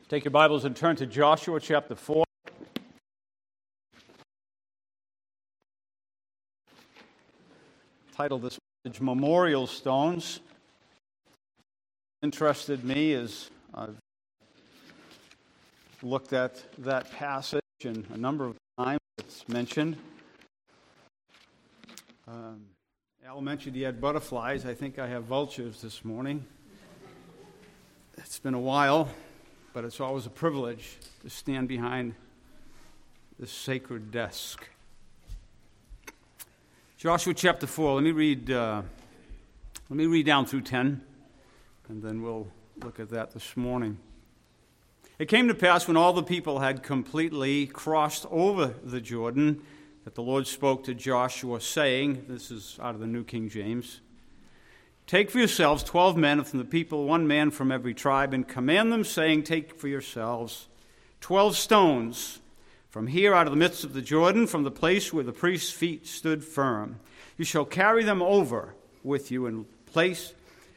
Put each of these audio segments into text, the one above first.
Take your Bibles and turn to Joshua chapter 4. Titled this message, Memorial Stones. Interested me as I've looked at that passage and a number of times it's mentioned. Al mentioned he had butterflies. I think I have vultures this morning. It's been a while, but it's always a privilege to stand behind this sacred desk. Joshua chapter 4, let me read down through 10, and then we'll look at that this morning. It came to pass when all the people had completely crossed over the Jordan that the Lord spoke to Joshua, saying, this is out of the New King James, "Take for yourselves 12 men from the people, one man from every tribe, and command them, saying, Take for yourselves 12 stones from here out of the midst of the Jordan, from the place where the priest's feet stood firm. You shall carry them over with you and place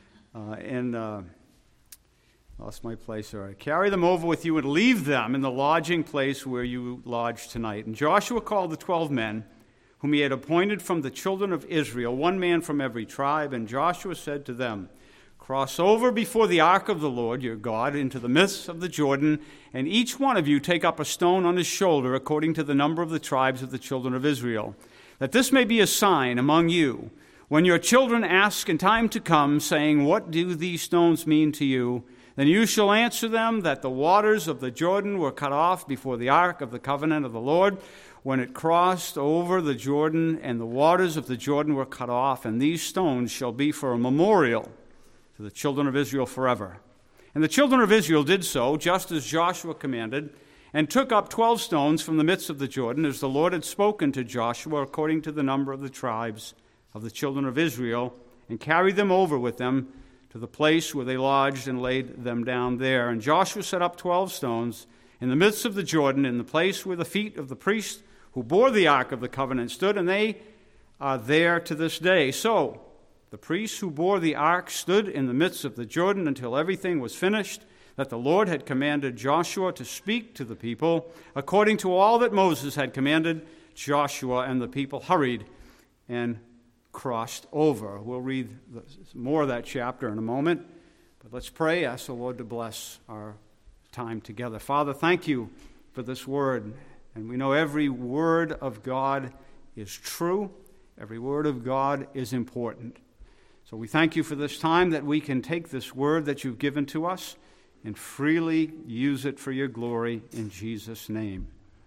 lost my place. All right. Carry them over with you and leave them in the lodging place where you lodge tonight." And Joshua called the 12 men whom he had appointed from the children of Israel, one man from every tribe. And Joshua said to them, "Cross over before the ark of the Lord your God into the midst of the Jordan, and each one of you take up a stone on his shoulder according to the number of the tribes of the children of Israel, that this may be a sign among you. When your children ask in time to come, saying, What do these stones mean to you? Then you shall answer them that the waters of the Jordan were cut off before the ark of the covenant of the Lord, when it crossed over the Jordan, and the waters of the Jordan were cut off, and these stones shall be for a memorial to the children of Israel forever." And the children of Israel did so, just as Joshua commanded, and took up 12 stones from the midst of the Jordan, as the Lord had spoken to Joshua, according to the number of the tribes of the children of Israel, and carried them over with them to the place where they lodged, and laid them down there. And Joshua set up 12 stones in the midst of the Jordan, in the place where the feet of the priests who bore the ark of the covenant stood, and they are there to this day. So the priests who bore the ark stood in the midst of the Jordan until everything was finished, that the Lord had commanded Joshua to speak to the people, according to all that Moses had commanded Joshua. And the people hurried and crossed over. We'll read more of that chapter in a moment, but let's pray. Ask the Lord to bless our time together. Father, thank you for this word, and we know every word of God is true. Every word of God is important. So we thank you for this time that we can take this word that you've given to us and freely use it for your glory in Jesus' name.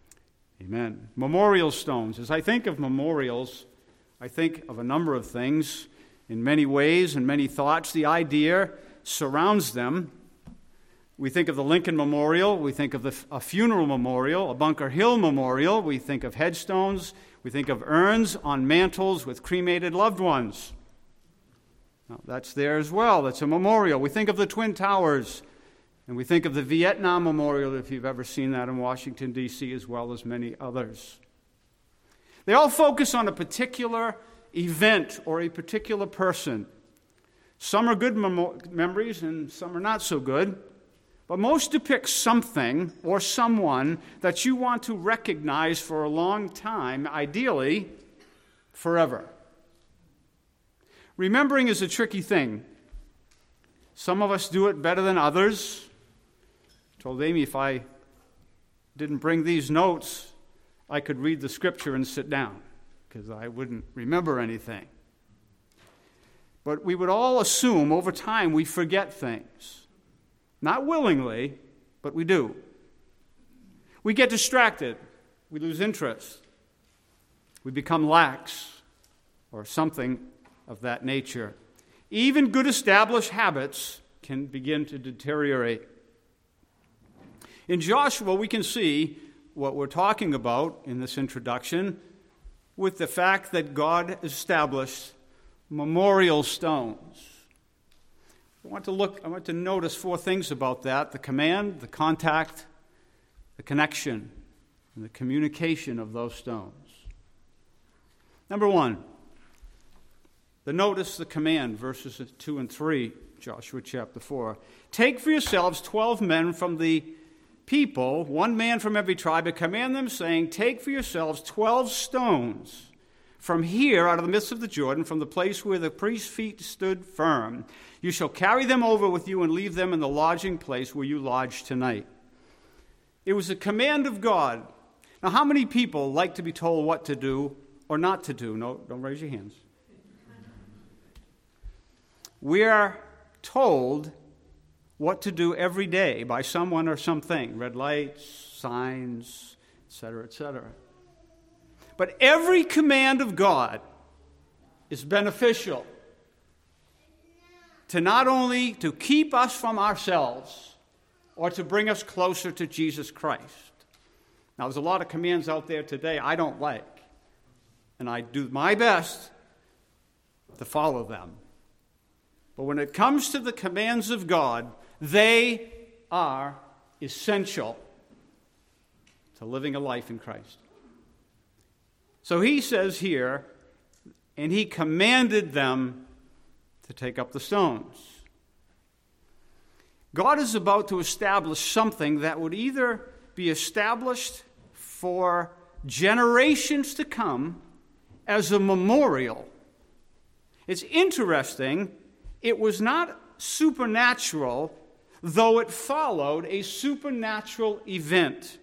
Amen. Memorial stones. As I think of memorials, I think of a number of things in many ways and many thoughts. The idea surrounds them. We think of the Lincoln Memorial. We think of a funeral memorial, a Bunker Hill Memorial. We think of headstones. We think of urns on mantles with cremated loved ones. Now, that's there as well. That's a memorial. We think of the Twin Towers, and we think of the Vietnam Memorial, if you've ever seen that in Washington, D.C., as well as many others. They all focus on a particular event or a particular person. Some are good memories and some are not so good, but most depict something or someone that you want to recognize for a long time, ideally forever. Remembering is a tricky thing. Some of us do it better than others. I told Amy if I didn't bring these notes, I could read the scripture and sit down, because I wouldn't remember anything. But we would all assume over time we forget things. Not willingly, but we do. We get distracted. We lose interest. We become lax, or something of that nature. Even good established habits can begin to deteriorate. In Joshua, we can see what we're talking about in this introduction with the fact that God established memorial stones. I want to notice 4 things about that: the command, the contact, the connection, and the communication of those stones. Number 1, the command, verses 2 and 3, Joshua chapter 4. "Take for yourselves 12 men from the people, one man from every tribe, and command them, saying, take for yourselves 12 stones from here out of the midst of the Jordan, from the place where the priest's feet stood firm. You shall carry them over with you and leave them in the lodging place where you lodge tonight. It was a command of God. Now, how many people like to be told what to do or not to do? No, don't raise your hands. We are told what to do every day by someone or something. Red lights, signs, etc., etc. But every command of God is beneficial to not only to keep us from ourselves or to bring us closer to Jesus Christ. Now, there's a lot of commands out there today I don't like, and I do my best to follow them. But when it comes to the commands of God, they are essential to living a life in Christ. So he says here, and he commanded them to take up the stones. God is about to establish something that would either be established for generations to come as a memorial. It's interesting, it was not supernatural, though it followed a supernatural event.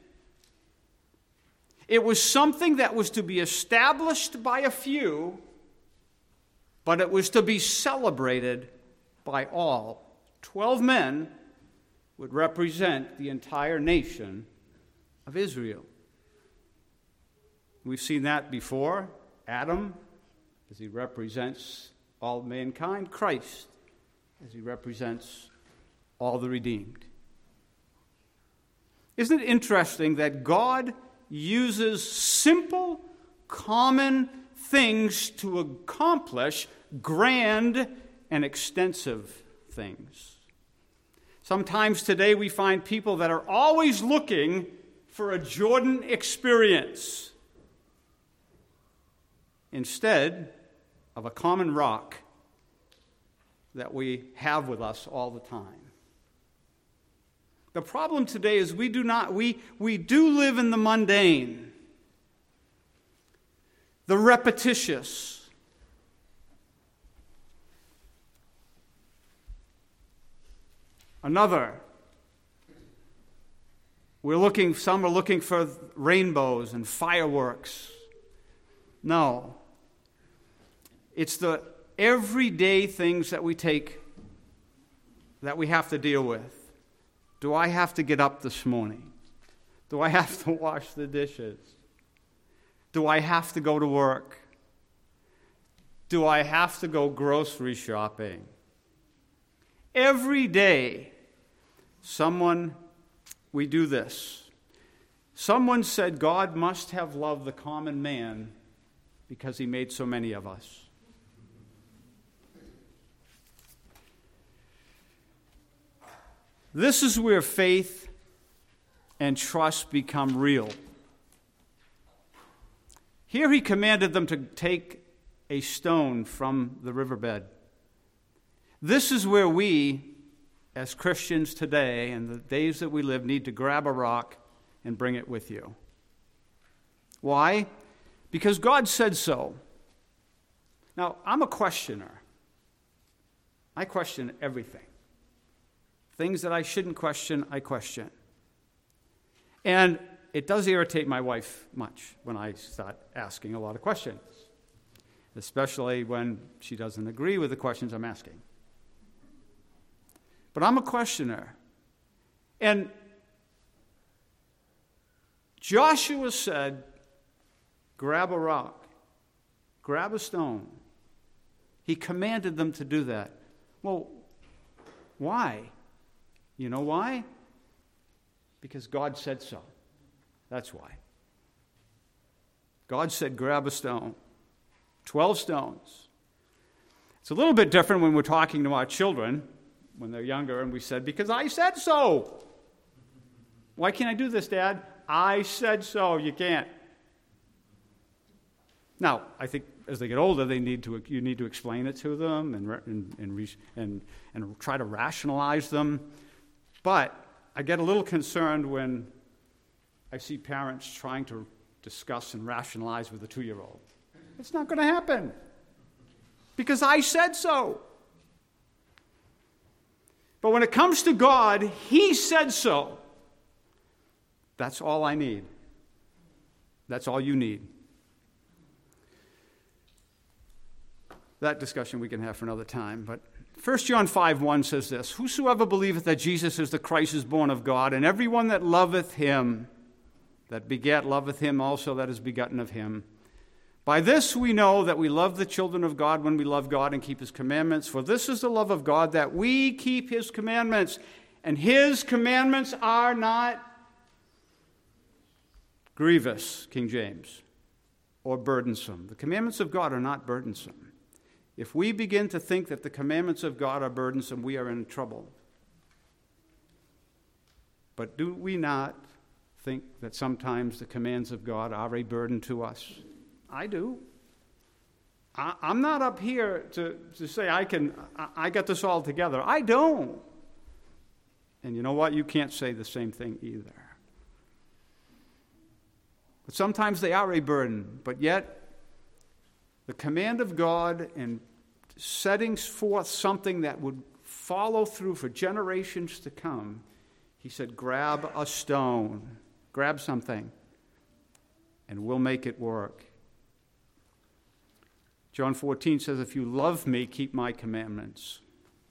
It was something that was to be established by a few, but it was to be celebrated by all. 12 men would represent the entire nation of Israel. We've seen that before. Adam, as he represents all mankind. Christ, as he represents all the redeemed. Isn't it interesting that God uses simple, common things to accomplish grand and extensive things? Sometimes today we find people that are always looking for a Jordan experience instead of a common rock that we have with us all the time. The problem today is we do live in the mundane, the repetitious. Some are looking for rainbows and fireworks. No. It's the everyday things that we have to deal with. Do I have to get up this morning? Do I have to wash the dishes? Do I have to go to work? Do I have to go grocery shopping? Every day, we do this. Someone said God must have loved the common man because he made so many of us. This is where faith and trust become real. Here he commanded them to take a stone from the riverbed. This is where we, as Christians today, and the days that we live, need to grab a rock and bring it with you. Why? Because God said so. Now, I'm a questioner. I question everything. Things that I shouldn't question, I question. And it does irritate my wife much when I start asking a lot of questions, especially when she doesn't agree with the questions I'm asking. But I'm a questioner. And Joshua said, grab a rock, grab a stone. He commanded them to do that. Well, why? You know why? Because God said so. That's why. God said, grab a stone. 12 stones. It's a little bit different when we're talking to our children when they're younger, and we said, because I said so. Why can't I do this, Dad? I said so. You can't. Now, I think as they get older, you need to explain it to them and try to rationalize them. But I get a little concerned when I see parents trying to discuss and rationalize with a 2-year-old. It's not going to happen because I said so. But when it comes to God, He said so. That's all I need. That's all you need. That discussion we can have for another time. But 1 John 5:1 says this, "Whosoever believeth that Jesus is the Christ is born of God, and everyone that loveth him, that begat, loveth him also that is begotten of him. By this we know that we love the children of God when we love God and keep his commandments. For this is the love of God, that we keep his commandments. And his commandments are not grievous," King James, or burdensome. The commandments of God are not burdensome. If we begin to think that the commandments of God are burdensome, we are in trouble. But do we not think that sometimes the commands of God are a burden to us? I do. I'm not up here to say I got this all together. I don't. And you know what? You can't say the same thing either. But sometimes they are a burden, but yet the command of God and setting forth something that would follow through for generations to come, he said, grab a stone, grab something, and we'll make it work. John 14 says, "If you love me, keep my commandments."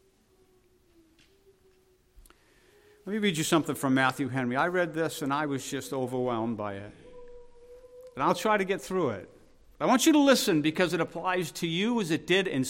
Let me read you something from Matthew Henry. I read this and I was just overwhelmed by it. And I'll try to get through it. I want you to listen because it applies to you as it did in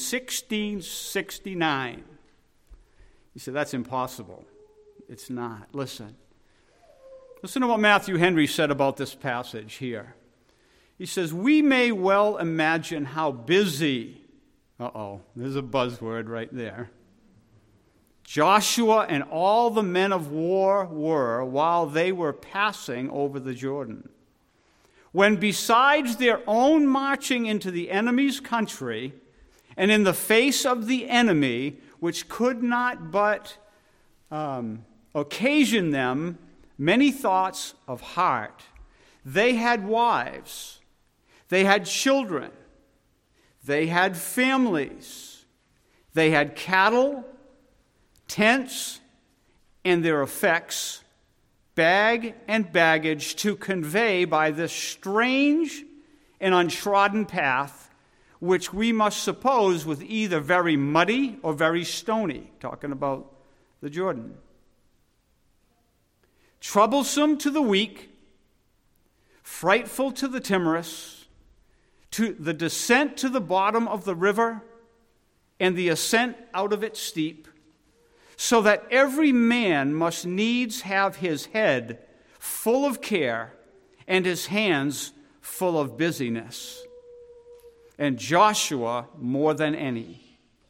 1669. You say, that's impossible. It's not. Listen. Listen to what Matthew Henry said about this passage here. He says, "We may well imagine how busy," there's a buzzword right there, "Joshua and all the men of war were while they were passing over the Jordan. When besides their own marching into the enemy's country, and in the face of the enemy, which could not but occasion them many thoughts of heart, they had wives, they had children, they had families, they had cattle, tents, and their effects, bag and baggage to convey by this strange and untrodden path, which we must suppose was either very muddy or very stony," talking about the Jordan. "Troublesome to the weak, frightful to the timorous, to the descent to the bottom of the river, and the ascent out of it steep, so that every man must needs have his head full of care and his hands full of busyness. And Joshua more than any."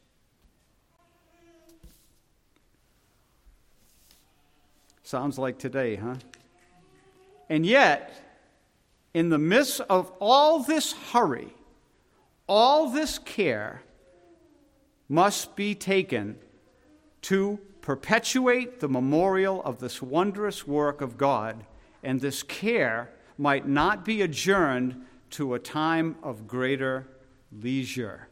Sounds like today, huh? And yet, in the midst of all this hurry, all this care must be taken to perpetuate the memorial of this wondrous work of God, and this care might not be adjourned to a time of greater leisure.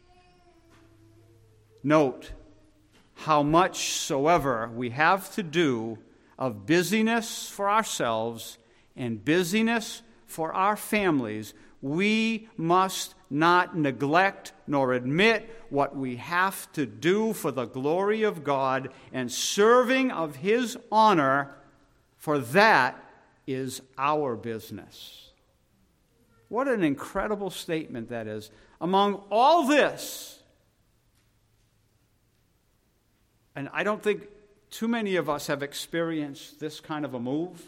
Note how much soever we have to do of busyness for ourselves and busyness for our families, we must not neglect nor admit what we have to do for the glory of God and serving of his honor, for that is our business. What an incredible statement that is. Among all this, and I don't think too many of us have experienced this kind of a move.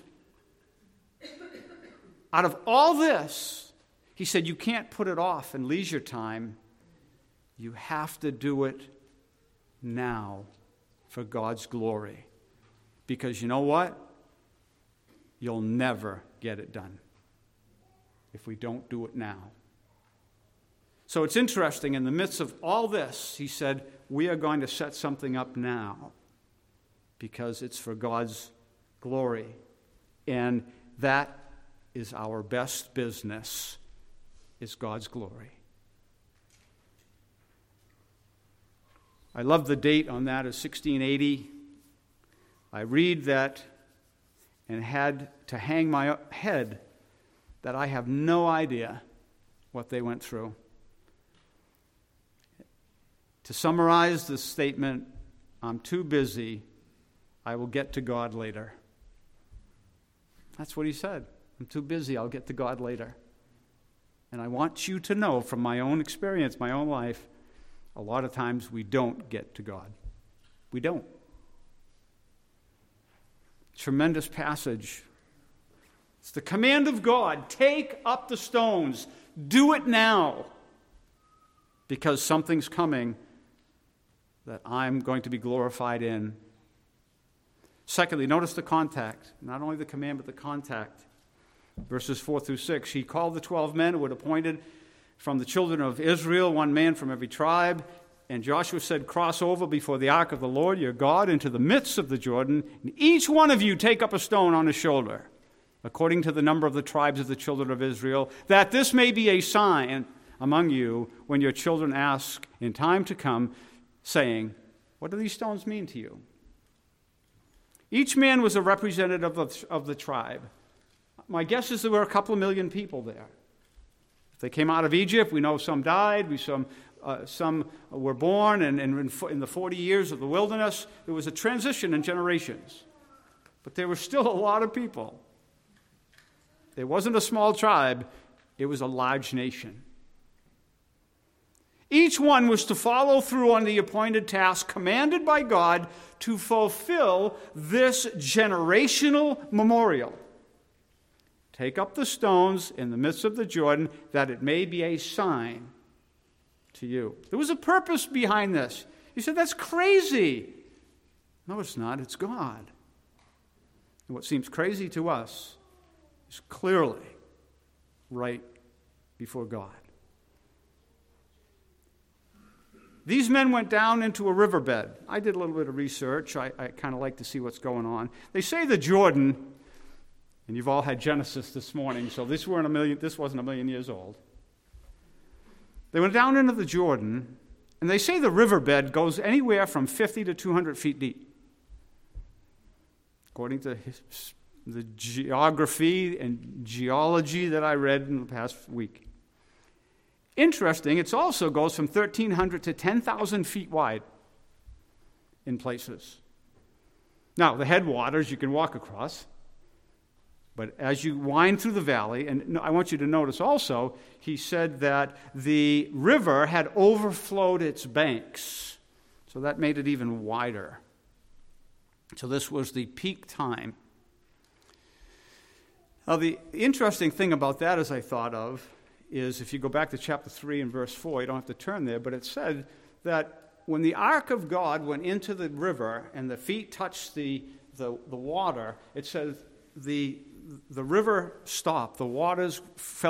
Out of all this, he said, you can't put it off in leisure time. You have to do it now for God's glory. Because you know what? You'll never get it done if we don't do it now. So it's interesting, in the midst of all this, he said, we are going to set something up now because it's for God's glory. And that is our best business, is God's glory. I love the date on that, is 1680. I read that and had to hang my head that I have no idea what they went through. To summarize the statement, I'm too busy. I will get to God later. That's what he said. I'm too busy. I'll get to God later. And I want you to know from my own experience, my own life, a lot of times we don't get to God. We don't. Tremendous passage. It's the command of God. Take up the stones. Do it now. Because something's coming that I'm going to be glorified in. Secondly, notice the contact. Not only the command, but the contact. Verses 4 through 6. He called the 12 men who had appointed from the children of Israel, one man from every tribe. And Joshua said, cross over before the ark of the Lord your God into the midst of the Jordan, and each one of you take up a stone on his shoulder, according to the number of the tribes of the children of Israel, that this may be a sign among you when your children ask in time to come, saying, what do these stones mean to you? Each man was a representative of the tribe. My guess is there were a couple of million people there. If they came out of Egypt, we know some died, some were born, and in the 40 years of the wilderness, there was a transition in generations. But there were still a lot of people. It wasn't a small tribe, it was a large nation. Each one was to follow through on the appointed task commanded by God to fulfill this generational memorial. Take up the stones in the midst of the Jordan, that it may be a sign to you. There was a purpose behind this. You said, that's crazy. No, it's not. It's God. And what seems crazy to us is clearly right before God. These men went down into a riverbed. I did a little bit of research. I kind of like to see what's going on. They say the Jordan, and you've all had Genesis this morning, so this wasn't a million years old. They went down into the Jordan, and they say the riverbed goes anywhere from 50 to 200 feet deep. According to the geography and geology that I read in the past week. Interesting, it also goes from 1,300 to 10,000 feet wide in places. Now, the headwaters you can walk across, but as you wind through the valley, and I want you to notice also, he said that the river had overflowed its banks, so that made it even wider. So this was the peak time. Now, the interesting thing about that, as I thought of, is if you go back to chapter 3 and verse 4, you don't have to turn there, but it said that when the ark of God went into the river and the feet touched the water, it says the river stopped. The waters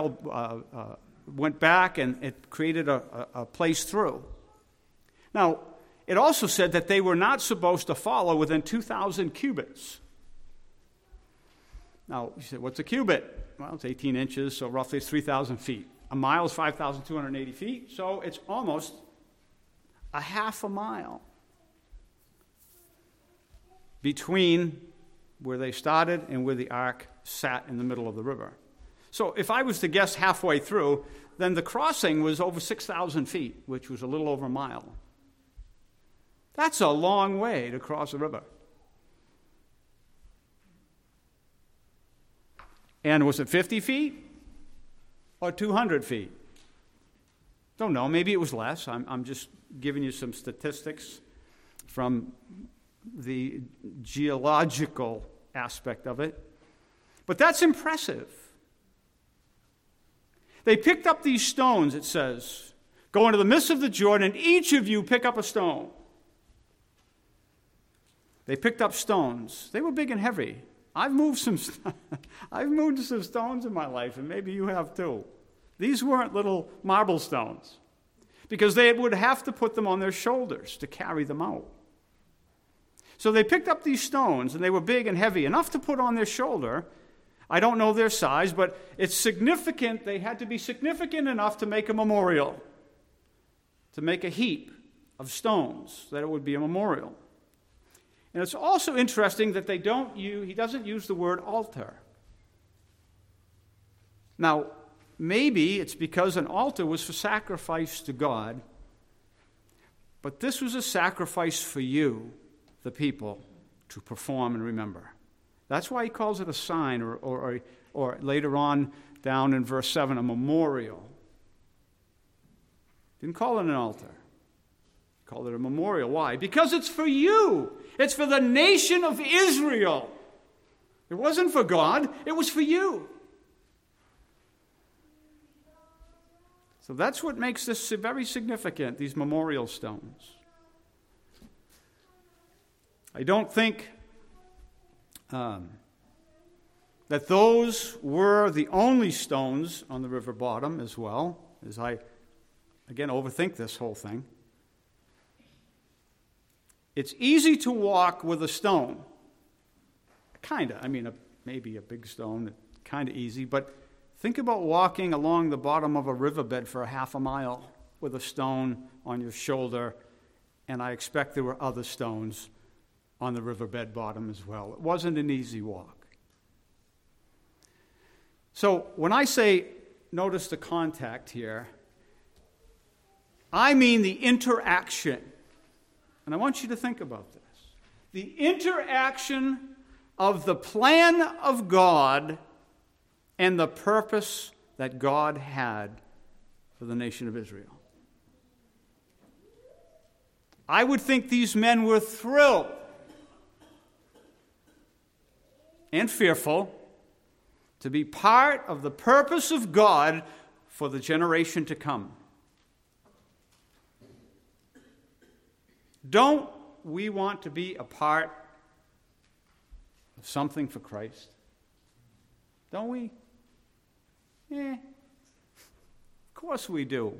went back, and it created a place through. Now, it also said that they were not supposed to follow within 2,000 cubits. Now, you said, what's a cubit? Well, it's 18 inches, so roughly it's 3,000 feet. A mile is 5,280 feet, so it's almost a half a mile between where they started and where the ark sat in the middle of the river. So if I was to guess halfway through, then the crossing was over 6,000 feet, which was a little over a mile. That's a long way to cross a river. And was it 50 feet or 200 feet? Don't know. Maybe it was less. I'm just giving you some statistics from the geological aspect of it. But that's impressive. They picked up these stones, it says. Go into the midst of the Jordan, and each of you pick up a stone. They picked up stones. They were big and heavy. I've moved some stones in my life, and maybe you have too. These weren't little marble stones, because they would have to put them on their shoulders to carry them out. So they picked up these stones, and they were big and heavy, enough to put on their shoulder. I don't know their size, but it's significant. They had to be significant enough to make a memorial, to make a heap of stones, that it would be a memorial. And it's also interesting that he doesn't use the word altar. Now, maybe it's because an altar was for sacrifice to God, but this was a sacrifice for you, the people, to perform and remember. That's why he calls it a sign, or later on down in verse 7, a memorial. Didn't call it an altar. He called it a memorial. Why? Because it's for you. It's for the nation of Israel. It wasn't for God. It was for you. So that's what makes this very significant, these memorial stones. I don't think that those were the only stones on the river bottom as well, as I, again, overthink this whole thing. It's easy to walk with a stone. Kind of. I mean, maybe a big stone, kind of easy, but think about walking along the bottom of a riverbed for a half a mile with a stone on your shoulder, and I expect there were other stones on the riverbed bottom as well. It wasn't an easy walk. So when I say, notice the contact here, I mean the interaction. And I want you to think about this. The interaction of the plan of God and the purpose that God had for the nation of Israel. I would think these men were thrilled and fearful to be part of the purpose of God for the generation to come. Don't we want to be a part of something for Christ? Don't we? Of course we do.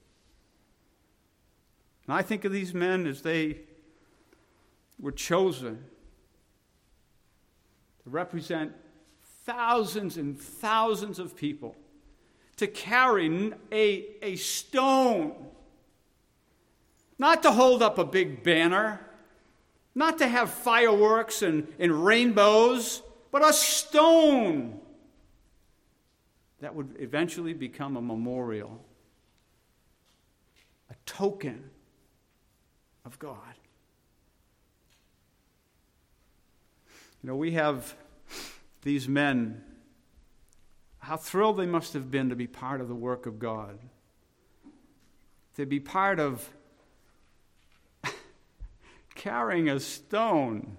And I think of these men as they were chosen to represent thousands and thousands of people, to carry a stone, not to hold up a big banner, not to have fireworks and rainbows, but a stone that would eventually become a memorial, a token of God. You know, we have these men, how thrilled they must have been to be part of the work of God, to be part of carrying a stone,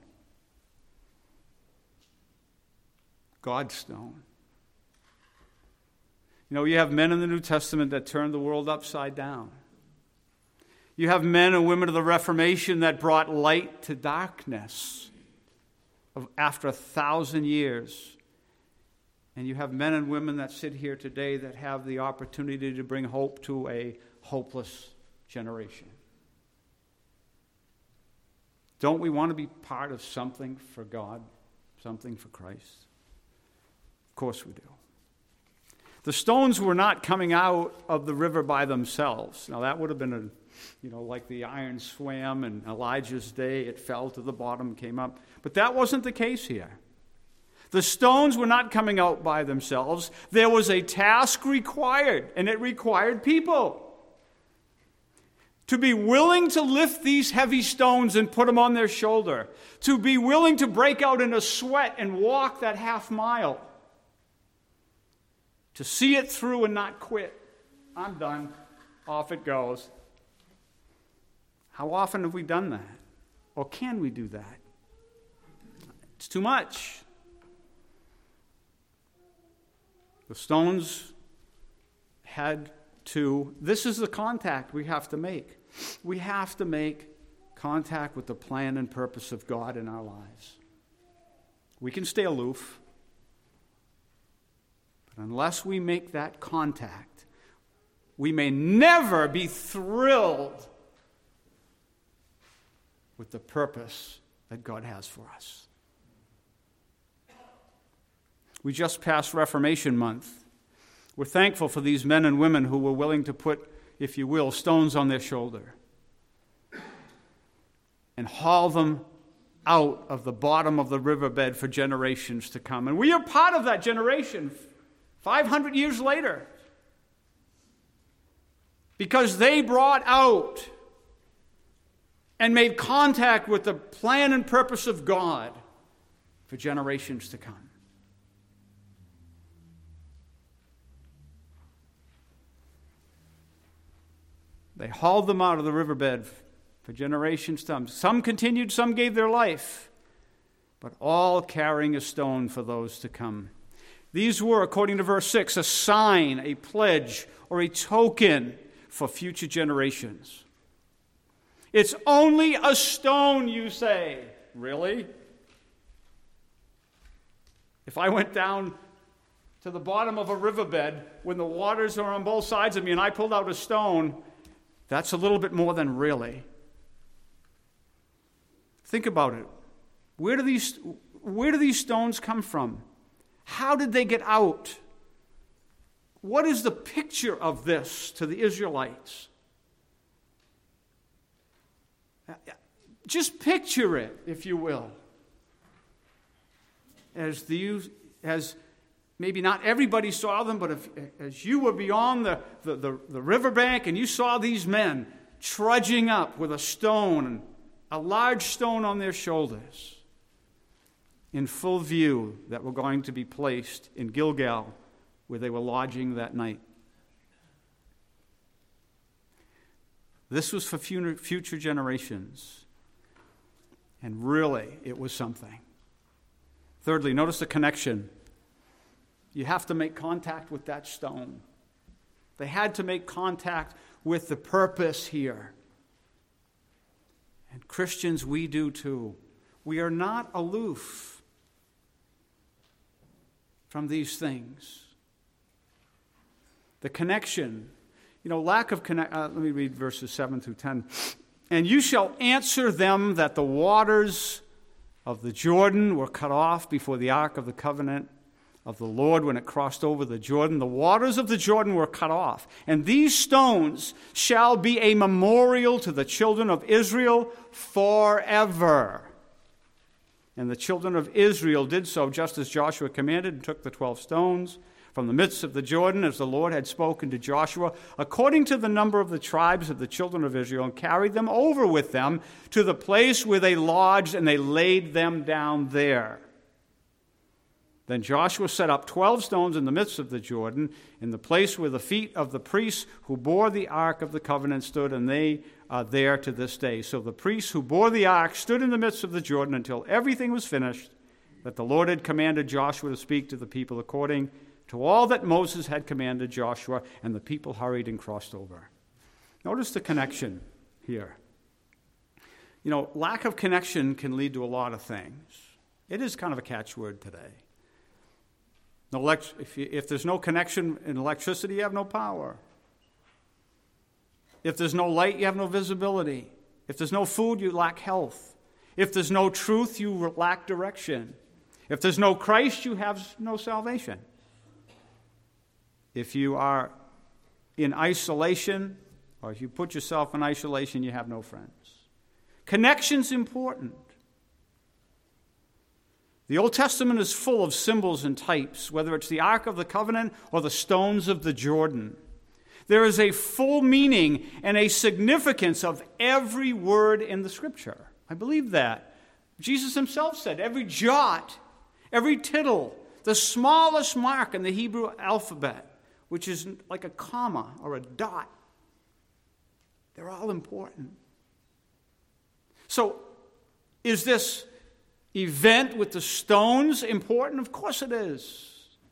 God's stone. You know, you have men in the New Testament that turned the world upside down. You have men and women of the Reformation that brought light to darkness after 1,000 years. And you have men and women that sit here today that have the opportunity to bring hope to a hopeless generation. Don't we want to be part of something for God, something for Christ? Of course we do. The stones were not coming out of the river by themselves. Now that would have been like the iron swam in Elijah's day. It fell to the bottom, came up. But that wasn't the case here. The stones were not coming out by themselves. There was a task required, and it required people to be willing to lift these heavy stones and put them on their shoulder, to be willing to break out in a sweat and walk that half mile, to see it through and not quit. I'm done. Off it goes. How often have we done that? Or can we do that? It's too much. The stones had to, this is the contact we have to make. We have to make contact with the plan and purpose of God in our lives. We can stay aloof, but unless we make that contact, we may never be thrilled with the purpose that God has for us. We just passed Reformation Month. We're thankful for these men and women who were willing to put, if you will, stones on their shoulder and haul them out of the bottom of the riverbed for generations to come. And we are part of that generation 500 years later, because they brought out and made contact with the plan and purpose of God for generations to come. They hauled them out of the riverbed for generations to come. Some continued, some gave their life, but all carrying a stone for those to come. These were, according to verse 6, a sign, a pledge, or a token for future generations. It's only a stone, you say. Really? If I went down to the bottom of a riverbed when the waters are on both sides of me and I pulled out a stone, that's a little bit more than really. Think about it. Where do these stones come from? How did they get out? What is the picture of this to the Israelites? Just picture it, if you will. As maybe not everybody saw them, but as you were beyond the riverbank and you saw these men trudging up with a stone, a large stone on their shoulders, in full view, that were going to be placed in Gilgal, where they were lodging that night. This was for future generations. And really, it was something. Thirdly, notice the connection. You have to make contact with that stone. They had to make contact with the purpose here. And Christians, we do too. We are not aloof from these things. The connection, lack of connection. Let me read verses 7 through 10. And you shall answer them that the waters of the Jordan were cut off before the ark of the covenant of the Lord when it crossed over the Jordan. The waters of the Jordan were cut off. And these stones shall be a memorial to the children of Israel forever. And the children of Israel did so just as Joshua commanded, and took the 12 stones from the midst of the Jordan, as the Lord had spoken to Joshua, according to the number of the tribes of the children of Israel, and carried them over with them to the place where they lodged, and they laid them down there. Then Joshua set up 12 stones in the midst of the Jordan, in the place where the feet of the priests who bore the ark of the covenant stood, and they are there to this day. So the priests who bore the ark stood in the midst of the Jordan until everything was finished, that the Lord had commanded Joshua to speak to the people according to all that Moses had commanded Joshua, and the people hurried and crossed over. Notice the connection here. Lack of connection can lead to a lot of things. It is kind of a catchword today. If there's no connection in electricity, you have no power. If there's no light, you have no visibility. If there's no food, you lack health. If there's no truth, you lack direction. If there's no Christ, you have no salvation. If you are in isolation, or if you put yourself in isolation, you have no friends. Connection's important. The Old Testament is full of symbols and types, whether it's the Ark of the Covenant or the stones of the Jordan. There is a full meaning and a significance of every word in the Scripture. I believe that. Jesus himself said, every jot, every tittle, the smallest mark in the Hebrew alphabet, which is like a comma or a dot, they're all important. So, is this event with the stones important? Of course it is.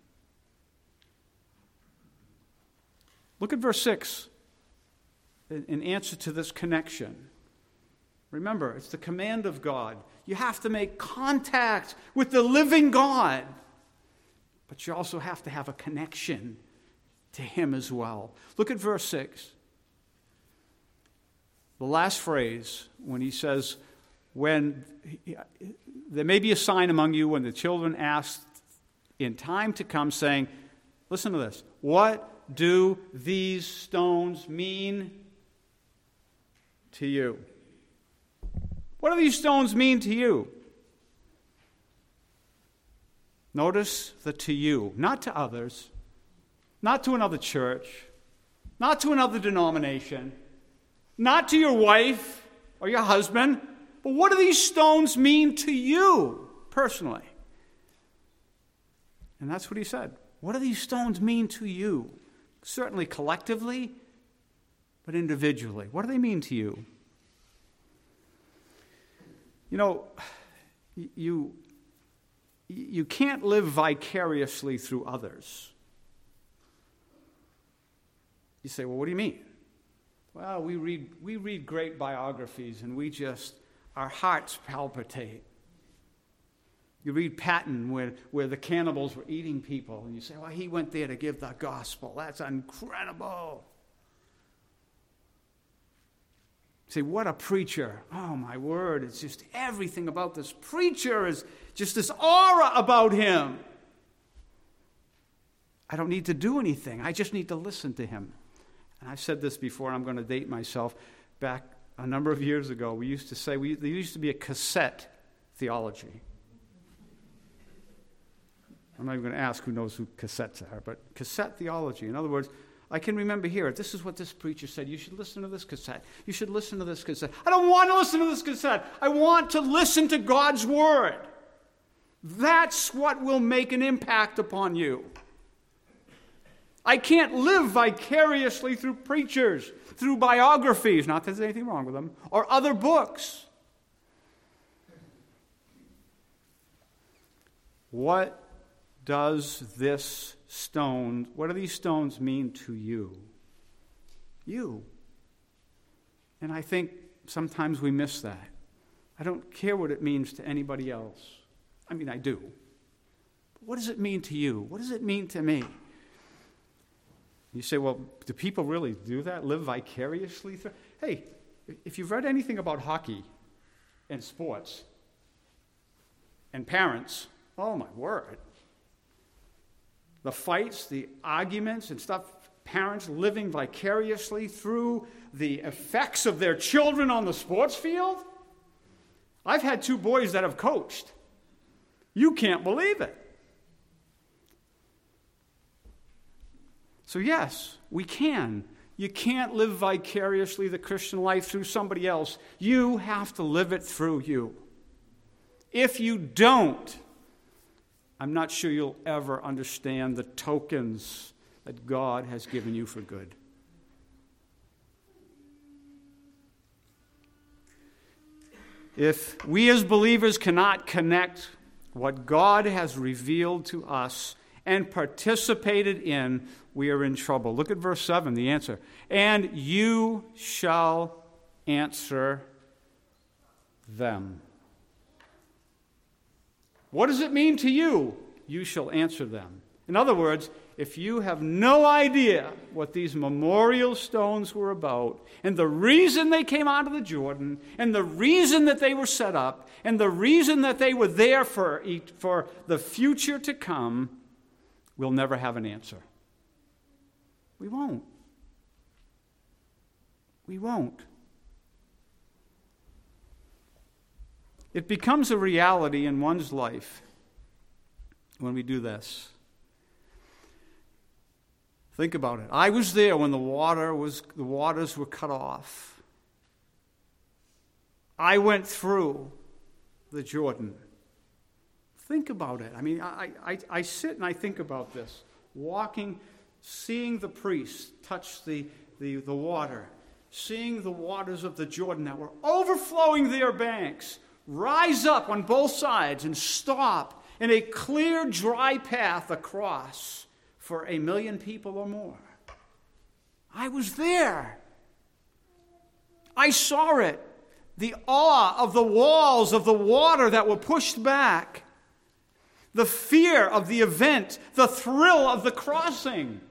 Look at verse 6 in answer to this connection. Remember, it's the command of God. You have to make contact with the living God, but you also have to have a connection to him as well. Look at verse 6. The last phrase, when he says, when there may be a sign among you when the children ask in time to come, saying, listen to this, what do these stones mean to you? What do these stones mean to you? Notice the to you, not to others, not to another church, not to another denomination, not to your wife or your husband, but what do these stones mean to you personally? And that's what he said. What do these stones mean to you? Certainly collectively, but individually. What do they mean to you? You know, you can't live vicariously through others. You say, well, what do you mean? Well, we read great biographies and our hearts palpitate. You read Patton where the cannibals were eating people, and you say, well, he went there to give the gospel. That's incredible. You say, what a preacher. Oh, my word, it's just everything about this preacher is just this aura about him. I don't need to do anything. I just need to listen to him. And I've said this before, and I'm going to date myself. Back a number of years ago, we used to say, there used to be a cassette theology. I'm not even going to ask who knows who cassettes are, but cassette theology. In other words, I can remember here, this is what this preacher said. You should listen to this cassette. You should listen to this cassette. I don't want to listen to this cassette. I want to listen to God's word. That's what will make an impact upon you. I can't live vicariously through preachers, through biographies, not that there's anything wrong with them, or other books. What do these stones mean to you? You. And I think sometimes we miss that. I don't care what it means to anybody else. I mean, I do. But what does it mean to you? What does it mean to me? You say, well, do people really do that? Live vicariously through? Hey, if you've read anything about hockey and sports and parents, oh my word. The fights, the arguments and stuff, parents living vicariously through the effects of their children on the sports field. I've had 2 boys that have coached. You can't believe it. So yes, we can. You can't live vicariously the Christian life through somebody else. You have to live it through you. If you don't, I'm not sure you'll ever understand the tokens that God has given you for good. If we as believers cannot connect what God has revealed to us and participated in, we are in trouble. Look at verse 7, the answer. And you shall answer them. What does it mean to you? You shall answer them. In other words, if you have no idea what these memorial stones were about, and the reason they came out of the Jordan, and the reason that they were set up, and the reason that they were there for the future to come, we'll never have an answer. We won't. We won't. It becomes a reality in one's life when we do this. Think about it. I was there when the waters were cut off. I went through the Jordan. Think about it. I mean, I sit and I think about this. Walking, seeing the priests touch the water, seeing the waters of the Jordan that were overflowing their banks, rise up on both sides and stop in a clear, dry path across for 1 million people or more. I was there. I saw it. The awe of the walls of the water that were pushed back. The fear of the event. The thrill of the crossing.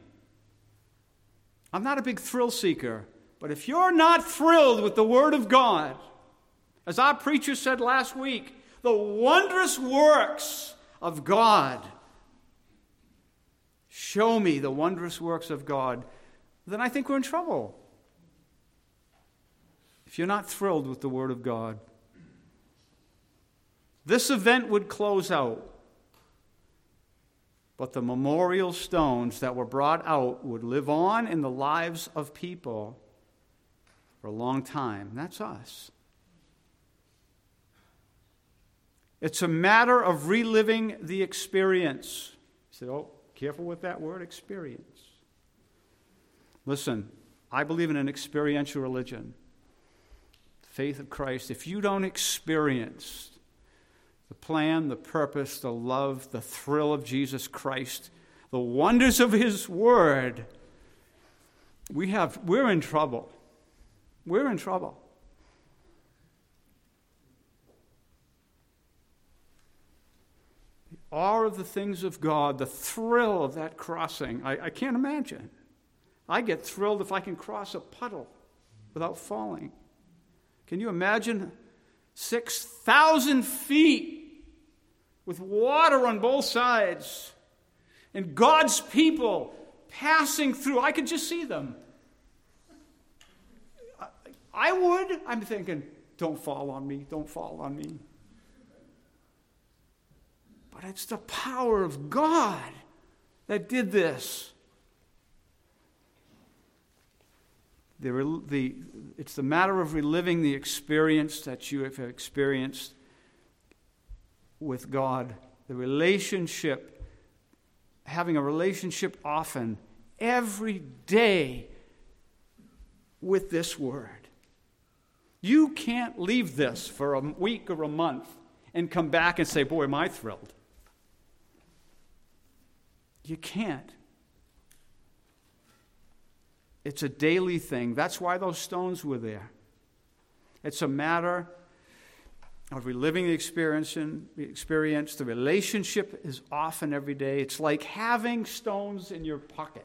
I'm not a big thrill seeker, but if you're not thrilled with the Word of God, As our preacher said last week, the wondrous works of God. Show me the wondrous works of God. Then I think we're in trouble. If you're not thrilled with the Word of God. This event would close out. But the memorial stones that were brought out would live on in the lives of people for a long time. That's us. It's a matter of reliving the experience. You said, oh, careful with that word, experience. Listen, I believe in an experiential religion. The faith of Christ. If you don't experience the plan, the purpose, the love, the thrill of Jesus Christ, the wonders of His Word, we're in trouble. We're in trouble. The awe of the things of God, the thrill of that crossing, I can't imagine. I get thrilled if I can cross a puddle without falling. Can you imagine 6,000 feet with water on both sides and God's people passing through? I could just see them. I would. I'm thinking, don't fall on me, don't fall on me. But it's the power of God that did this. It's the matter of reliving the experience that you have experienced with God. The relationship, having a relationship often, every day with this Word. You can't leave this for a week or a month and come back and say, boy, am I thrilled. You can't. It's a daily thing. That's why those stones were there. It's a matter of reliving the experience. The relationship is often every day. It's like having stones in your pocket.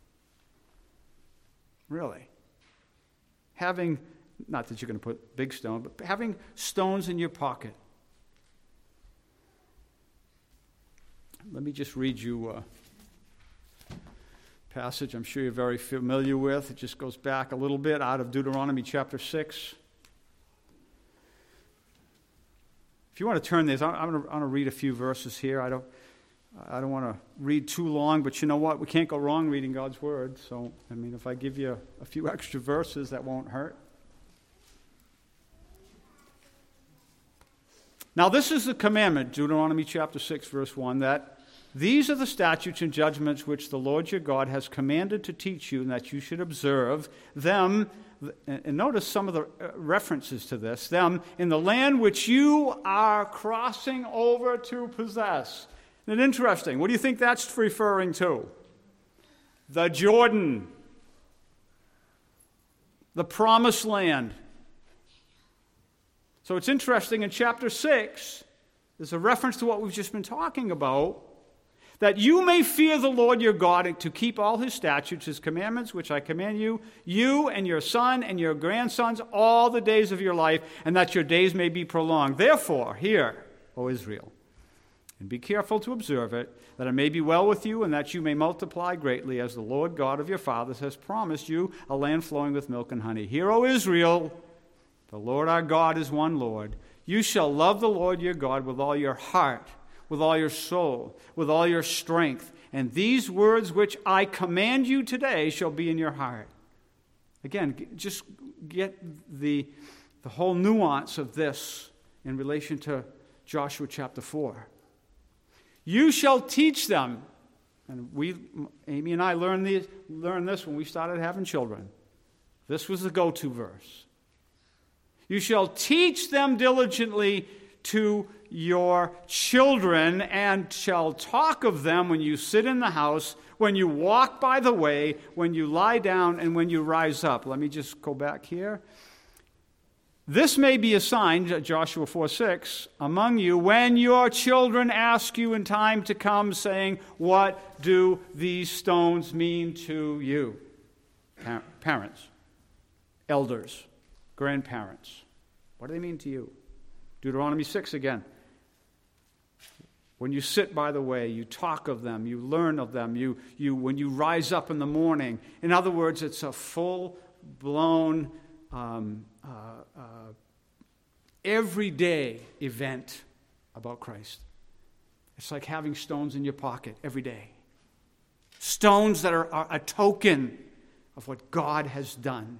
Really. Having, not that you're going to put big stone, but having stones in your pocket. Let me just read you a passage I'm sure you're very familiar with. It just goes back a little bit out of Deuteronomy chapter 6. If you want to turn this, I'm going to read a few verses here. I don't want to read too long, but you know what? We can't go wrong reading God's Word. So, if I give you a few extra verses, that won't hurt. Now, this is the commandment, Deuteronomy chapter 6, verse 1, that these are the statutes and judgments which the Lord your God has commanded to teach you, and that you should observe them. And notice some of the references to this. Them in the land which you are crossing over to possess. Isn't it interesting? What do you think that's referring to? The Jordan. The promised land. So it's interesting, in chapter 6, there's a reference to what we've just been talking about, that you may fear the Lord your God, to keep all His statutes, His commandments, which I command you, you and your son and your grandsons, all the days of your life, and that your days may be prolonged. Therefore, hear, O Israel, and be careful to observe it, that it may be well with you, and that you may multiply greatly, as the Lord God of your fathers has promised you, a land flowing with milk and honey. Hear, O Israel, the Lord our God is one Lord. You shall love the Lord your God with all your heart, with all your soul, with all your strength. And these words which I command you today shall be in your heart. Again, just get the whole nuance of this in relation to Joshua chapter 4. You shall teach them. And Amy and I learned this when we started having children. This was the go-to verse. You shall teach them diligently to your children, and shall talk of them when you sit in the house, when you walk by the way, when you lie down, and when you rise up. Let me just go back here. This may be a sign, Joshua 4:6, among you, when your children ask you in time to come, saying, what do these stones mean to you? Parents, elders, grandparents. What do they mean to you? Deuteronomy 6 again. When you sit by the way, you talk of them, you learn of them, when you rise up in the morning. In other words, it's a full-blown, everyday event about Christ. It's like having stones in your pocket every day. Stones that are a token of what God has done.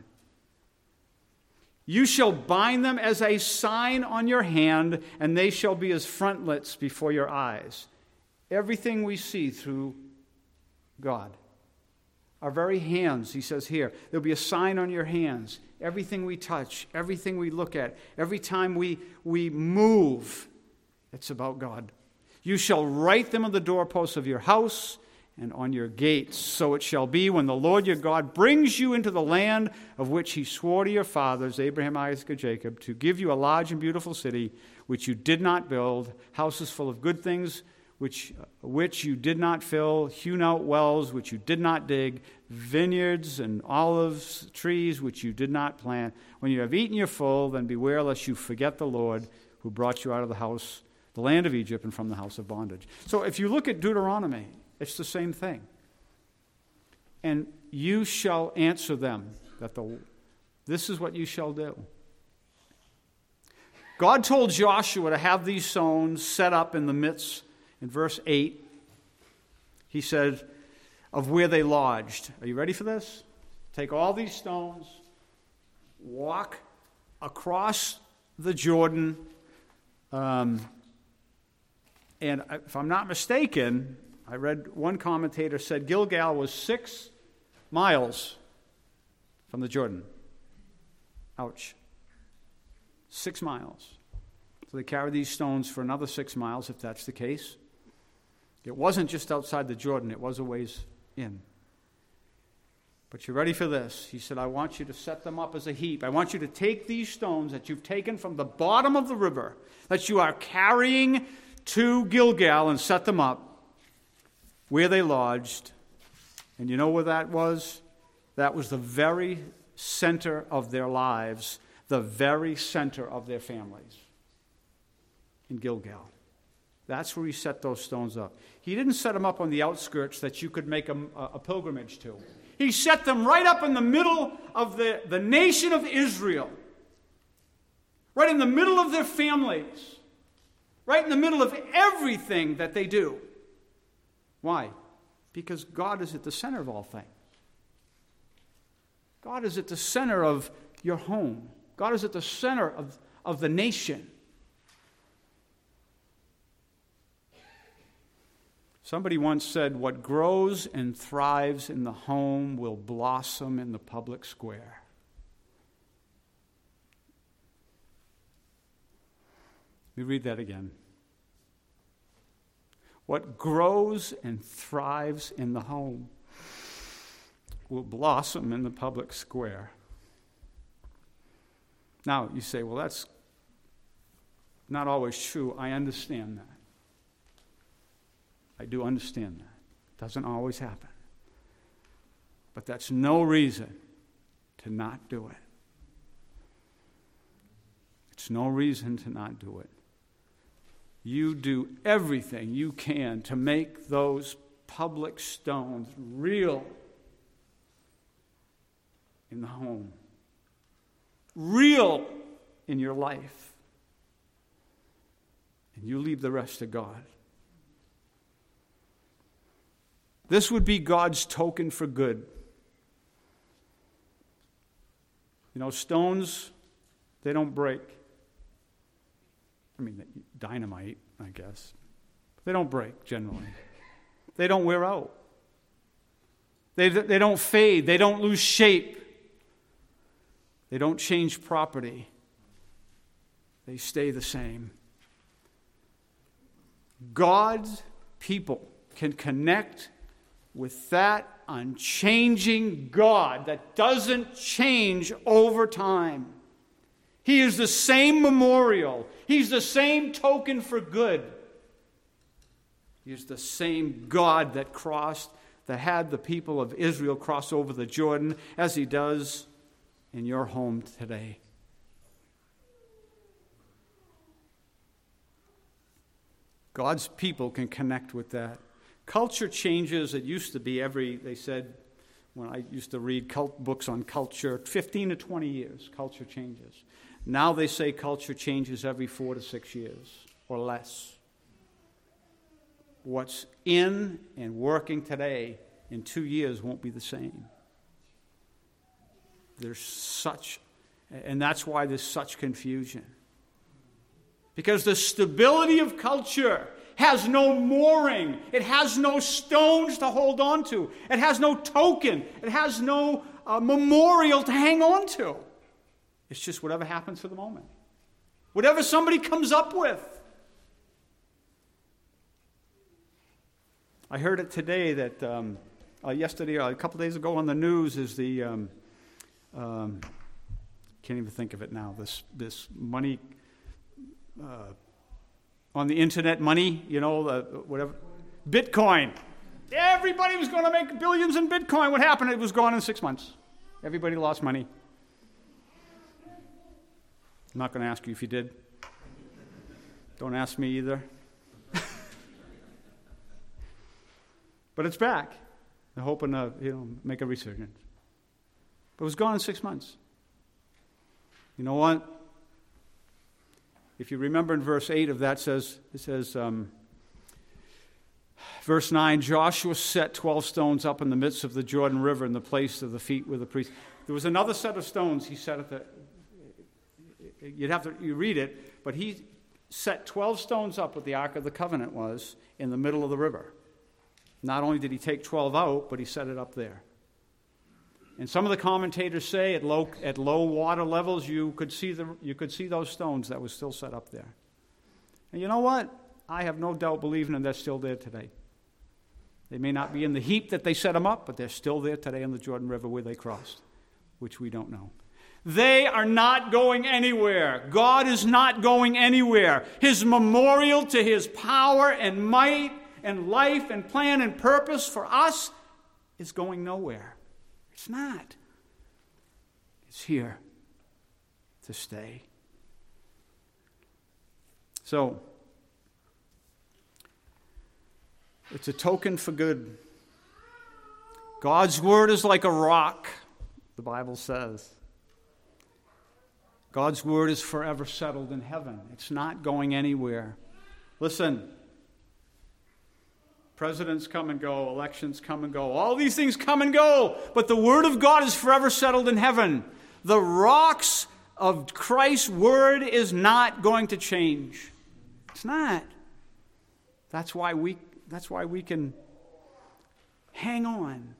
You shall bind them as a sign on your hand, and they shall be as frontlets before your eyes. Everything we see through God. Our very hands, he says here, there'll be a sign on your hands. Everything we touch, everything we look at, every time we move, it's about God. You shall write them on the doorposts of your house and on your gates. So it shall be when the Lord your God brings you into the land of which he swore to your fathers, Abraham, Isaac, and Jacob, to give you a large and beautiful city, which you did not build, houses full of good things, which you did not fill, hewn out wells, which you did not dig, vineyards and olive trees, which you did not plant. When you have eaten your full, then beware lest you forget the Lord who brought you out of the land of Egypt, and from the house of bondage. So if you look at Deuteronomy, it's the same thing. And you shall answer them that this is what you shall do. God told Joshua to have these stones set up in the midst, in verse 8. He said, of where they lodged. Are you ready for this? Take all these stones, walk across the Jordan, and if I'm not mistaken, I read one commentator said Gilgal was 6 miles from the Jordan. Ouch. 6 miles. So they carried these stones for another 6 miles, if that's the case. It wasn't just outside the Jordan, it was a ways in. But you're ready for this. He said, I want you to set them up as a heap. I want you to take these stones that you've taken from the bottom of the river, that you are carrying to Gilgal, and set them up where they lodged. And you know where that was? That was the very center of their lives, the very center of their families, in Gilgal. That's where he set those stones up. He didn't set them up on the outskirts that you could make a pilgrimage to. He set them right up in the middle of the nation of Israel, right in the middle of their families, right in the middle of everything that they do. Why? Because God is at the center of all things. God is at the center of your home. God is at the center of the nation. Somebody once said, what grows and thrives in the home will blossom in the public square. Let me read that again. What grows and thrives in the home will blossom in the public square. Now, you say, well, that's not always true. I understand that. I do understand that. It doesn't always happen. But that's no reason to not do it. It's no reason to not do it. You do everything you can to make those public stones real in the home, real in your life. And you leave the rest to God. This would be God's token for good. You know, stones, they don't break. I mean, dynamite, I guess. They don't break, generally. They don't wear out. They don't fade. They don't lose shape. They don't change property. They stay the same. God's people can connect with that unchanging God that doesn't change over time. He is the same memorial. He's the same token for good. He is the same God that had the people of Israel cross over the Jordan as he does in your home today. God's people can connect with that. Culture changes. It used to be they said, when I used to read books on culture, 15 to 20 years, culture changes. Now they say culture changes every 4 to 6 years or less. What's in and working today in 2 years won't be the same. And that's why there's such confusion. Because the stability of culture has no mooring. It has no stones to hold on to. It has no token. It has no memorial to hang on to. It's just whatever happens for the moment. Whatever somebody comes up with. I heard it today that yesterday, a couple days ago on the news is the, can't even think of it now, this money, on the internet money, whatever, Bitcoin. Everybody was going to make billions in Bitcoin. What happened? It was gone in 6 months. Everybody lost money. I'm not going to ask you if you did. Don't ask me either. But it's back. They're hoping to, make a resurgence. But it was gone in 6 months. You know what? If you remember in verse 8 of that, it says, verse 9, Joshua set 12 stones up in the midst of the Jordan River in the place of the feet where the priest. There was another set of stones he set at the. You read it, but he set 12 stones up where the Ark of the Covenant was in the middle of the river. Not only did he take 12 out, but he set it up there. And some of the commentators say at low water levels you could see those stones that were still set up there. And you know what? I have no doubt believing them, they're still there today. They may not be in the heap that they set them up, but they're still there today in the Jordan River where they crossed, which we don't know. They are not going anywhere. God is not going anywhere. His memorial to his power and might and life and plan and purpose for us is going nowhere. It's not. It's here to stay. So, it's a token for good. God's word is like a rock, the Bible says. God's word is forever settled in heaven. It's not going anywhere. Listen, presidents come and go, elections come and go, all these things come and go, but the word of God is forever settled in heaven. The rocks of Christ's word is not going to change. It's not. That's why we can hang on.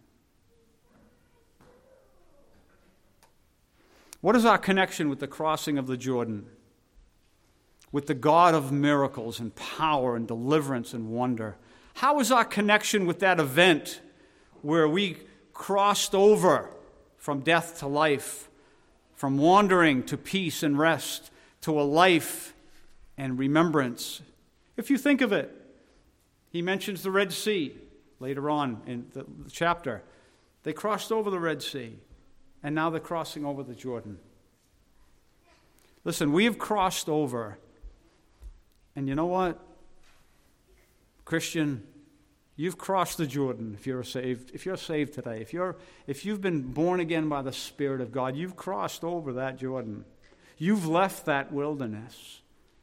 What is our connection with the crossing of the Jordan? With the God of miracles and power and deliverance and wonder? How is our connection with that event where we crossed over from death to life, from wandering to peace and rest, to a life and remembrance? If you think of it, he mentions the Red Sea later on in the chapter. They crossed over the Red Sea, and now they're crossing over the Jordan. Listen, we have crossed over, and you know what? Christian, you've crossed the Jordan if you're saved today. If you've been born again by the Spirit of God, you've crossed over that Jordan. You've left that wilderness.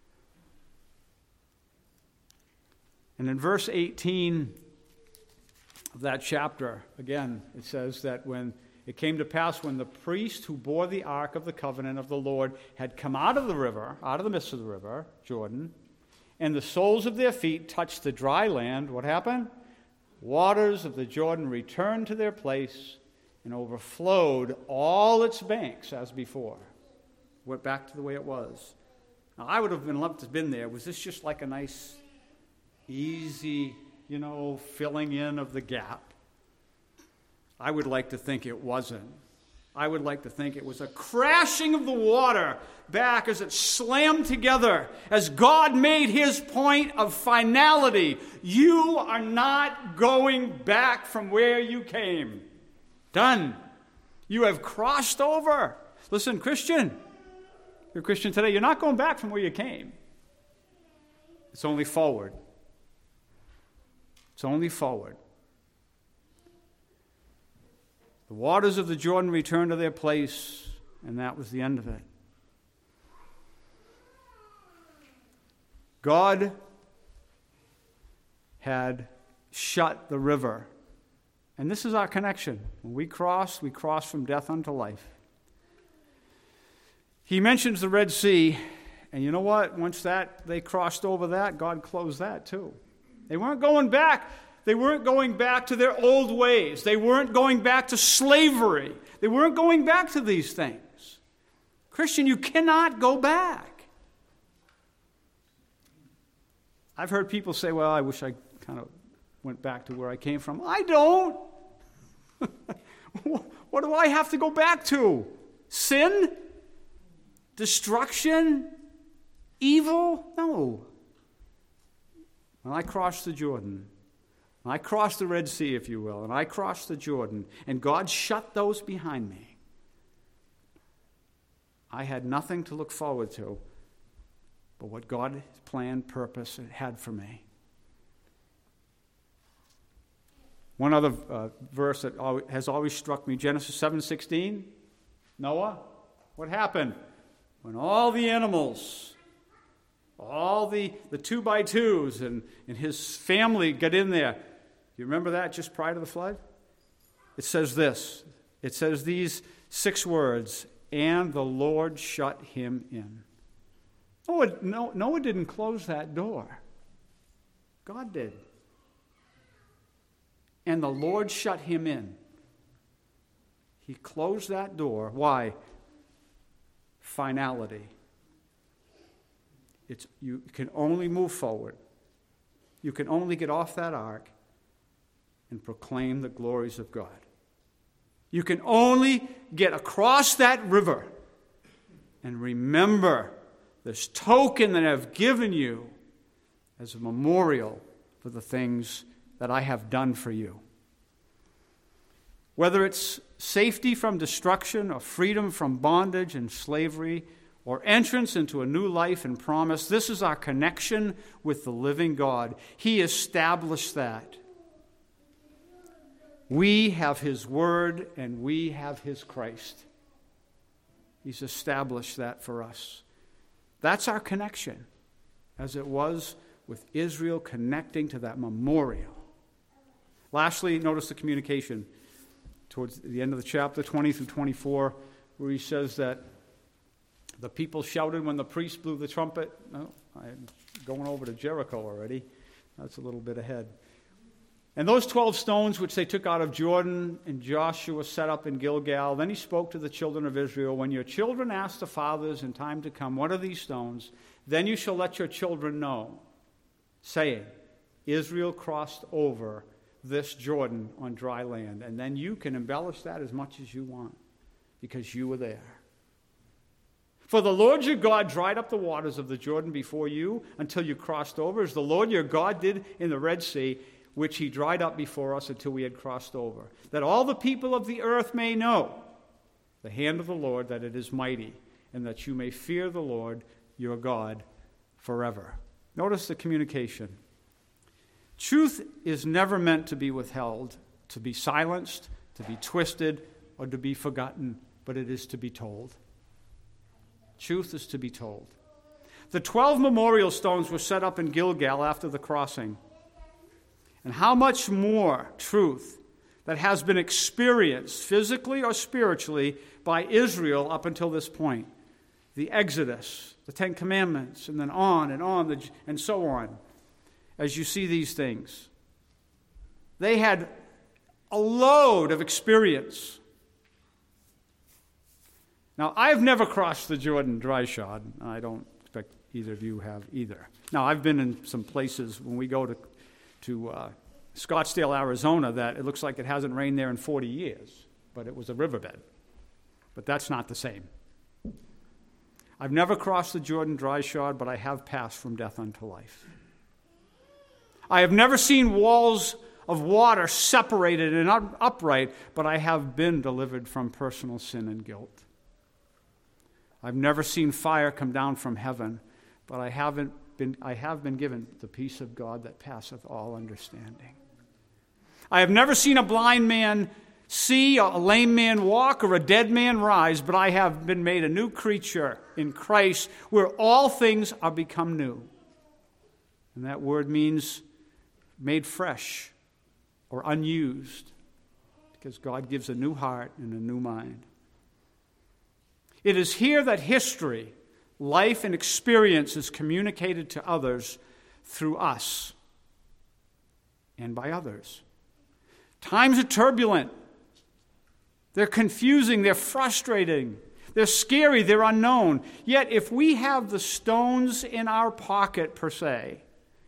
And in verse 18 of that chapter, again, it says that when it came to pass when the priest who bore the ark of the covenant of the Lord had come out of the river, out of the midst of the river, Jordan, and the soles of their feet touched the dry land, what happened? Waters of the Jordan returned to their place and overflowed all its banks as before. Went back to the way it was. Now, I would have loved to have been there. Was this just like a nice, easy, filling in of the gap? I would like to think it wasn't. I would like to think it was a crashing of the water back as it slammed together, as God made his point of finality. You are not going back from where you came. Done. You have crossed over. Listen, Christian, you're a Christian today. You're not going back from where you came. It's only forward. It's only forward. The waters of the Jordan returned to their place, and that was the end of it. God had shut the river. And this is our connection. When we cross from death unto life. He mentions the Red Sea, and you know what? Once they crossed over that, God closed that too. They weren't going back. They weren't going back to their old ways. They weren't going back to slavery. They weren't going back to these things. Christian, you cannot go back. I've heard people say, well, I wish I kind of went back to where I came from. I don't. What do I have to go back to? Sin? Destruction? Evil? No. When I crossed the Jordan, when I crossed the Red Sea, if you will, and I crossed the Jordan, and God shut those behind me, I had nothing to look forward to but what God's planned, purpose had for me. One other verse that has always struck me, Genesis 7:16. Noah, what happened? When all the animals, all the 2x2s and his family got in there. You remember that just prior to the flood? It says this. It says these 6 words, and the Lord shut him in. Noah didn't close that door. God did. And the Lord shut him in. He closed that door. Why? Finality. You can only move forward. You can only get off that ark and proclaim the glories of God. You can only get across that river and remember this token that I've given you as a memorial for the things that I have done for you. Whether it's safety from destruction or freedom from bondage and slavery or entrance into a new life and promise, this is our connection with the living God. He established that. We have His Word and we have His Christ. He's established that for us. That's our connection, as it was with Israel connecting to that memorial. Lastly, notice the communication towards the end of the chapter, 20 through 24, where he says that the people shouted when the priest blew the trumpet. No, I'm going over to Jericho already. That's a little bit ahead. And those 12 stones which they took out of Jordan and Joshua set up in Gilgal, then he spoke to the children of Israel, when your children ask the fathers in time to come, what are these stones? Then you shall let your children know, saying, Israel crossed over this Jordan on dry land. And then you can embellish that as much as you want, because you were there. For the Lord your God dried up the waters of the Jordan before you until you crossed over, as the Lord your God did in the Red Sea, which he dried up before us until we had crossed over, that all the people of the earth may know the hand of the Lord, that it is mighty, and that you may fear the Lord your God forever. Notice the communication. Truth is never meant to be withheld, to be silenced, to be twisted, or to be forgotten, but it is to be told. Truth is to be told. The 12 memorial stones were set up in Gilgal after the crossing. And how much more truth that has been experienced physically or spiritually by Israel up until this point. The Exodus, the Ten Commandments, and then on, and so on. As you see these things, they had a load of experience. Now, I've never crossed the Jordan dry shod. I don't expect either of you have either. Now, I've been in some places when we go to Scottsdale, Arizona, that it looks like it hasn't rained there in 40 years, but it was a riverbed. But that's not the same. I've never crossed the Jordan dry shod, but I have passed from death unto life. I have never seen walls of water separated and upright, but I have been delivered from personal sin and guilt. I've never seen fire come down from heaven, but I have been given the peace of God that passeth all understanding. I have never seen a blind man see, a lame man walk, or a dead man rise, but I have been made a new creature in Christ, where all things are become new. And that word means made fresh or unused, because God gives a new heart and a new mind. It is here that history, life, and experience is communicated to others through us and by others. Times are turbulent. They're confusing. They're frustrating. They're scary. They're unknown. Yet if we have the stones in our pocket, per se,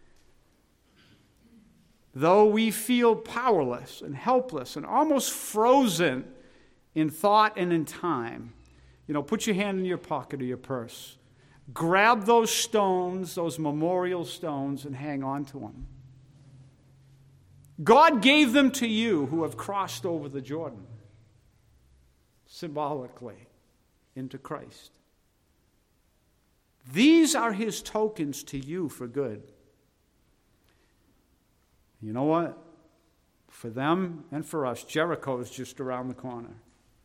though we feel powerless and helpless and almost frozen in thought and in time, put your hand in your pocket or your purse. Grab those stones, those memorial stones, and hang on to them. God gave them to you who have crossed over the Jordan, symbolically, into Christ. These are his tokens to you for good. You know what? For them and for us, Jericho is just around the corner.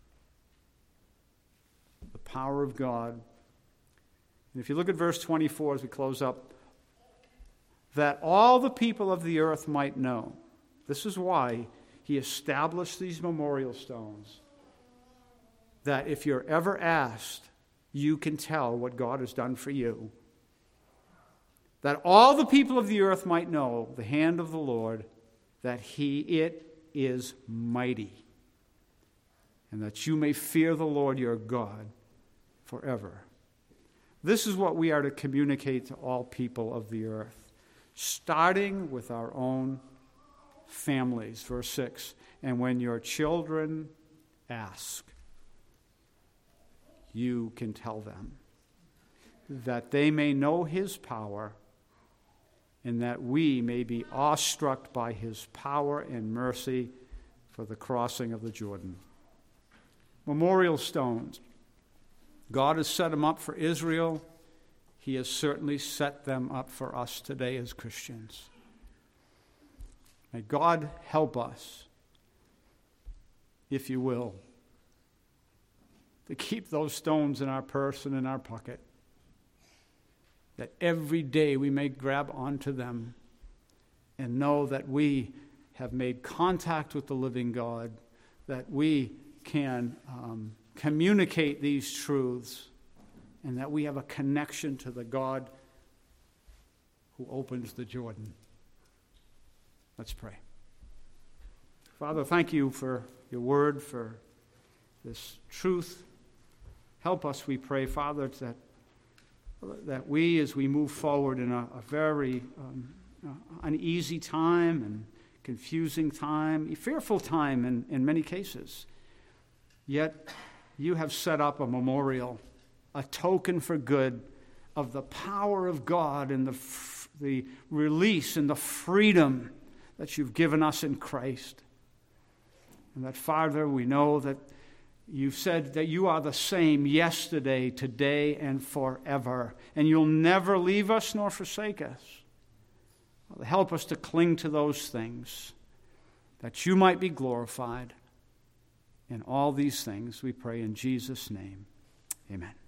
The power of God. And if you look at verse 24 as we close up, that all the people of the earth might know. This is why he established these memorial stones. That if you're ever asked, you can tell what God has done for you. That all the people of the earth might know the hand of the Lord, that it is mighty. And that you may fear the Lord your God forever. This is what we are to communicate to all people of the earth, starting with our own families. Verse 6, and when your children ask, you can tell them, that they may know his power, and that we may be awestruck by his power and mercy for the crossing of the Jordan. Memorial stones. God has set them up for Israel. He has certainly set them up for us today as Christians. May God help us, if you will, to keep those stones in our purse and in our pocket, that every day we may grab onto them and know that we have made contact with the living God, that we can communicate these truths, and that we have a connection to the God who opens the Jordan. Let's pray. Father, thank you for your word, for this truth. Help us, we pray, Father, that we, as we move forward in a very uneasy time and confusing time, a fearful time in many cases, yet you have set up a memorial, a token for good of the power of God and the release and the freedom that you've given us in Christ. And that, Father, we know that you've said that you are the same yesterday, today, and forever. And you'll never leave us nor forsake us. Help us to cling to those things, that you might be glorified. In all these things we pray in Jesus' name. Amen.